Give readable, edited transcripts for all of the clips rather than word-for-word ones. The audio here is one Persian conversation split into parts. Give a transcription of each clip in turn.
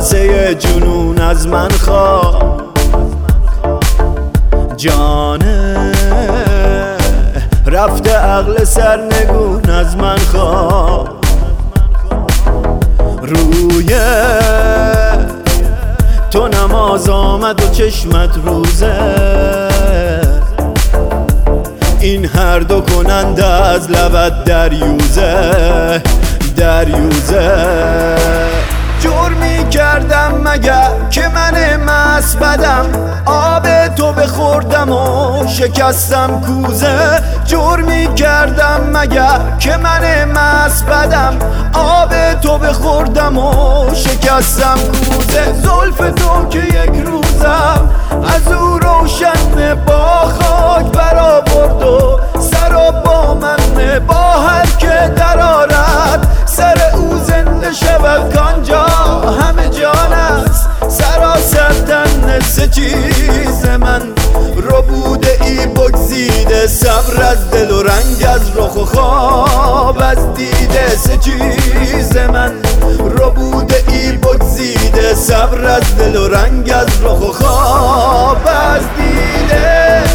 واسه جنون از من خواه جانه رفته عقل سرنگون از من خواه روی تو نماز آمد و چشمت روزه این هر دو کننده از لبت دریوزه جرمی کردم مگر که من مست بدم آب تو بخوردم و شکستم کوزه جرمی کردم مگر که من مست بدم آب تو بخوردم و شکستم کوزه زلف تو که یک روزم از او روشن با خاک برآورد و سر و با من با هر که درآرد سر او زنده شود کانجا همه جان است سراسر تن سه چیز من ربوده ای بگزیده صبر از دل و رنگ از رخ و خواب از دیده سه چیز من ربوده ای بگزیده صبر از دل و رنگ از رخ و خواب از دیده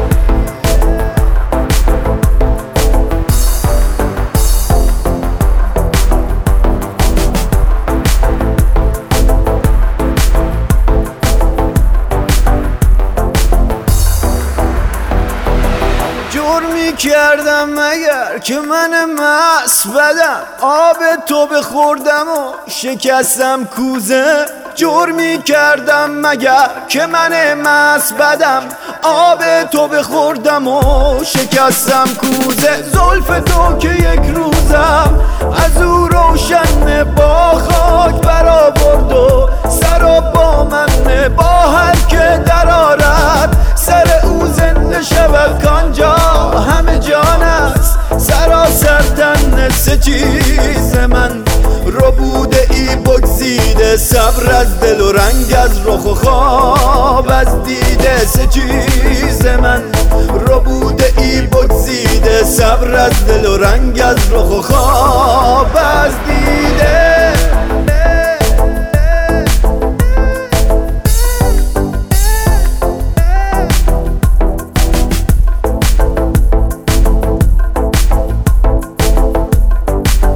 جرمی کردم مگر که من مست بدم آب تو بخوردم و شکستم کوزه جرمی کردم مگر که من مست بدم آب تو بخوردم و شکستم کوزه زلف تو که یک روزم از او روشن با خاک برآورد و سر و با من با هر که درآرد سر او زنده شود کانجا همه جان است سراسر تن سه چیز من ربوده ای بگزیده صبر از دل و رنگ از رخ و خواب از دیده سه چیز من ربوده ای بگزیده صبر از دل و رنگ از رخ و خواب از دیده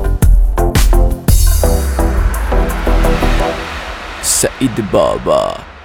سعید بابا.